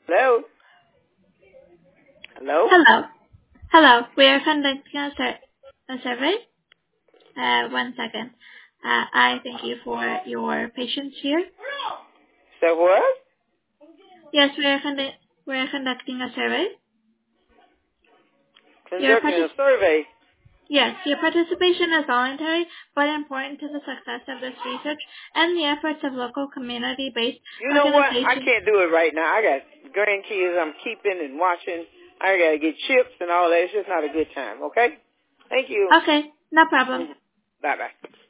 Hello? Hello? Hello. We are conducting a survey. 1 second. I thank you for your patience here. So what? Yes, we are conducting a survey. Conducting a survey? Yes, your participation is voluntary but important to the success of this research and the efforts of local community-based organizations. You know what? I can't do it right now. I got grandkids I'm keeping and watching. I got to get chips and all that. It's just not a good time, okay? Thank you. Okay, no problem. Bye-bye.